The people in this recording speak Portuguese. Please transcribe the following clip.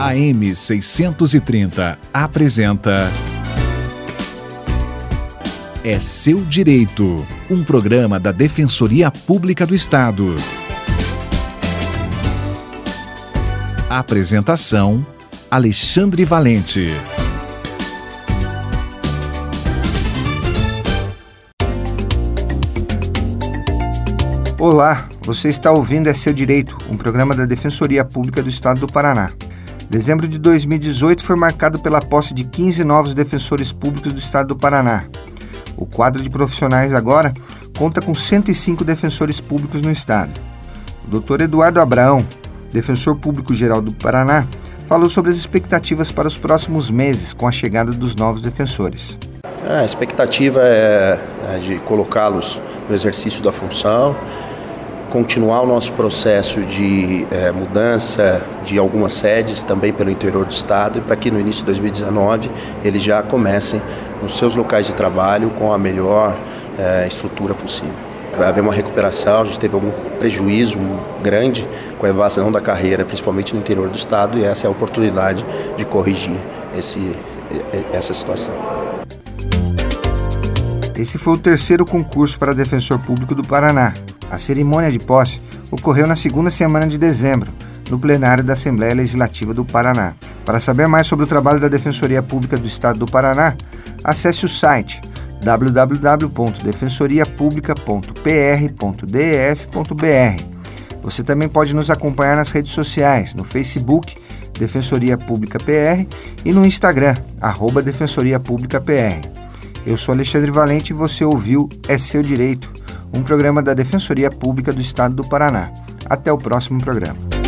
AM 630 apresenta É Seu Direito, um programa da Defensoria Pública do Estado. Apresentação: Alexandre Valente. Olá, você está ouvindo É Seu Direito, um programa da Defensoria Pública do Estado do Paraná. Dezembro de 2018 foi marcado pela posse de 15 novos defensores públicos do Estado do Paraná. O quadro de profissionais agora conta com 105 defensores públicos no Estado. O Dr. Eduardo Abraão, defensor público-geral do Paraná, falou sobre as expectativas para os próximos meses com a chegada dos novos defensores. A expectativa é de colocá-los no exercício da função, continuar o nosso processo de mudança de algumas sedes também pelo interior do estado e para que no início de 2019 eles já comecem nos seus locais de trabalho com a melhor estrutura possível. Vai haver uma recuperação, a gente teve algum prejuízo grande com a evasão da carreira, principalmente no interior do estado, e essa é a oportunidade de corrigir essa situação. Esse foi o terceiro concurso para defensor público do Paraná. A cerimônia de posse ocorreu na segunda semana de dezembro, no plenário da Assembleia Legislativa do Paraná. Para saber mais sobre o trabalho da Defensoria Pública do Estado do Paraná, acesse o site www.defensoriapublica.pr.def.br. Você também pode nos acompanhar nas redes sociais, no Facebook, Defensoria Pública PR, e no Instagram, @Defensoria Pública PR. Eu sou Alexandre Valente e você ouviu É Seu Direito, um programa da Defensoria Pública do Estado do Paraná. Até o próximo programa.